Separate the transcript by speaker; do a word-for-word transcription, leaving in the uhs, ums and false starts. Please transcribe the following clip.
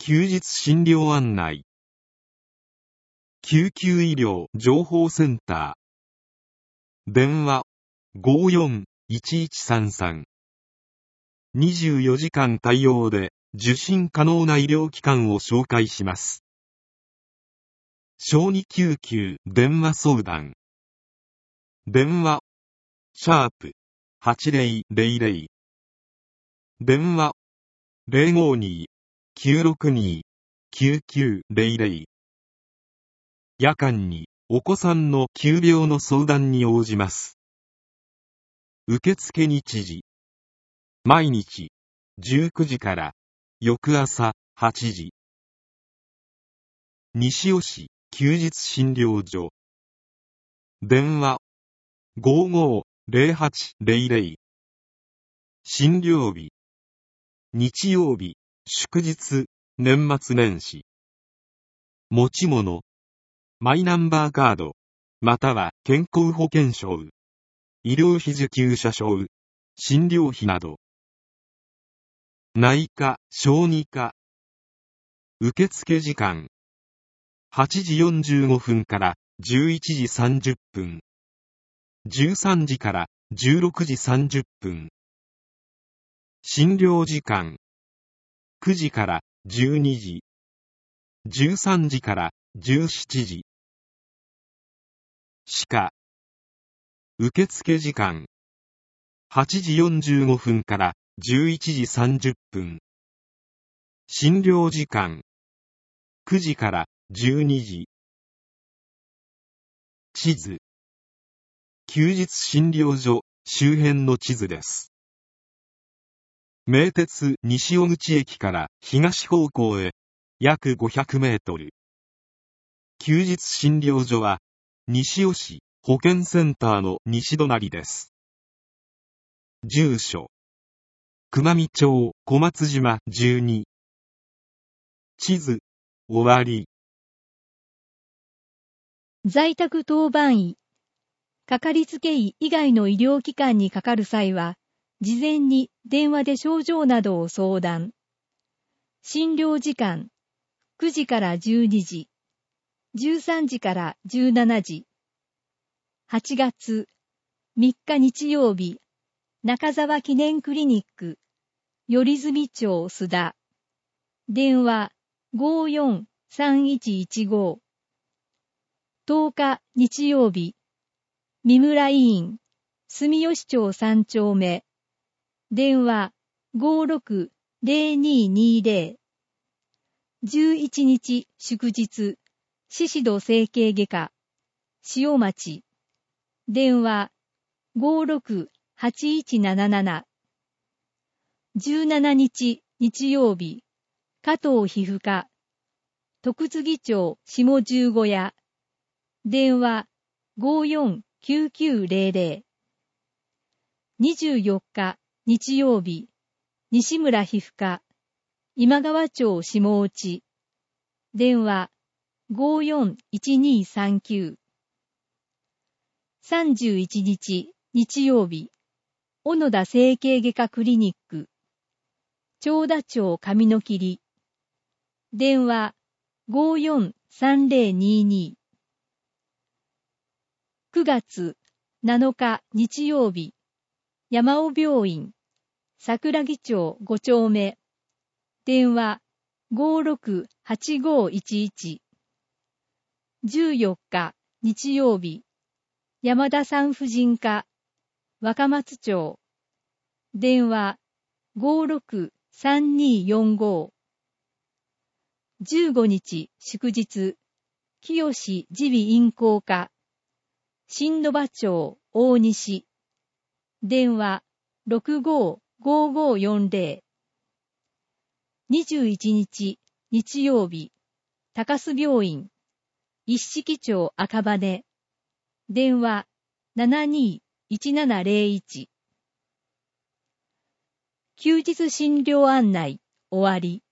Speaker 1: 休日診療案内。救急医療情報センター。電話 ごーよんいちいちさんさん。にじゅうよじかん対応で受診可能な医療機関を紹介します。小児救急電話相談。電話シャープはちぜろぜろぜろ。電話 ゼロごにきゅうろくにきゅうきゅうぜろぜろ。夜間にお子さんの急病の相談に応じます。受付日時。毎日じゅうくじから翌朝はちじ。西尾市休日診療所。電話ごーごーぜろはちぜろぜろ。診療日日曜日、祝日、年末年始。持ち物マイナンバーカードまたは健康保険証、医療費受給者証、診療費など。内科、小児科。受付時間はちじよんじゅうごふんからじゅういちじさんじゅっぷん、じゅうさんじからじゅうろくじさんじゅっぷん。診療時間くじからじゅうにじ、じゅうさんじからじゅうしちじ。歯科。受付時間はちじよんじゅうごふんからじゅういちじさんじゅっぷん。診療時間くじからじゅうにじ。地図。休日診療所周辺の地図です。名鉄西尾口駅から東方向へ約ごひゃくメートル。休日診療所は西尾市保健センターの西隣です。住所熊見町小松島じゅうに。地図終わり。
Speaker 2: 在宅当番医、かかりつけ医以外の医療機関にかかる際は、事前に電話で症状などを相談。診療時間、くじからじゅうにじ、じゅうさんじからじゅうしちじ。はちがつみっか日曜日、中沢記念クリニック、頼住町須田。電話ごーよんさんいちいちご。とおか日曜日、三村医院、住吉町さん丁目。電話ごーろくぜろににぜろ。じゅういちにち祝日、宍戸整形外科、塩町。電話ごーろくはちいちなななな。じゅうしちにち日曜日、加藤皮膚科、徳次町下十五屋。電話ごーよんきゅうきゅうぜろぜろ。にじゅうよっか日曜日、西村皮膚科、今川町下内。電話ごーよんいちにさんきゅう。さんじゅういちにち日曜日、小野田整形外科クリニック、長田町上の切。電話ごーよんさんぜろにに。くがつなのか日曜日、山尾病院、桜木町ご丁目。電話ごーろくはちごいちいち。じゅうよっか日曜日、山田産婦人科、若松町。電話ごーろくさんによんご。じゅうごにち祝日、清耳鼻咽喉科、新野場町大西。電話ろくごーごーごーよんぜろ。にじゅういちにち日曜日、高須病院、一色町赤羽。電話ななにいちななぜろいち。休日診療案内終わり。